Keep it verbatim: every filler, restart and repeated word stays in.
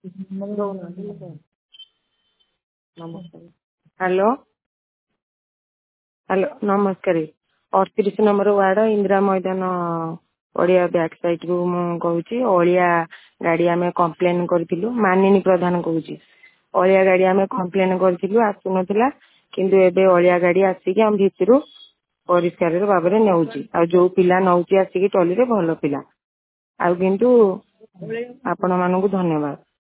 Hello hello ନମସ୍କାର। ଅଠତିରିଶ number ward Indira ମଇଦାନ ପଡ଼ିଆ ବ୍ୟାକ୍ ସାଇଡ୍ରୁ ମୁଁ କହୁଛି। ଅଳିଆ ଗାଡ଼ି ଆମେ କମ୍ପ୍ଲେନ୍ କରିଥିଲୁ। ମାନିନୀ ପ୍ରଧାନ କହୁଛି। ଅଳିଆ ଗାଡ଼ି ଆମେ କମ୍ପ୍ଲେନ୍ କରିଥିଲୁ, ଆସୁନଥିଲା, କିନ୍ତୁ ଏବେ ଅଳିଆ ଗାଡ଼ି ଆସିକି ଆମ ଭିତରୁ ପରିଷ୍କାର ଭାବରେ ନେଉଛି। ଆଉ ଯୋଉ ପିଲା ନେଉଛି ଆସିକି ଟଲିରେ ଭଲ ପିଲା। ଆଉ କିନ୍ତୁ ଆପଣମାନଙ୍କୁ ଧନ୍ୟବାଦ।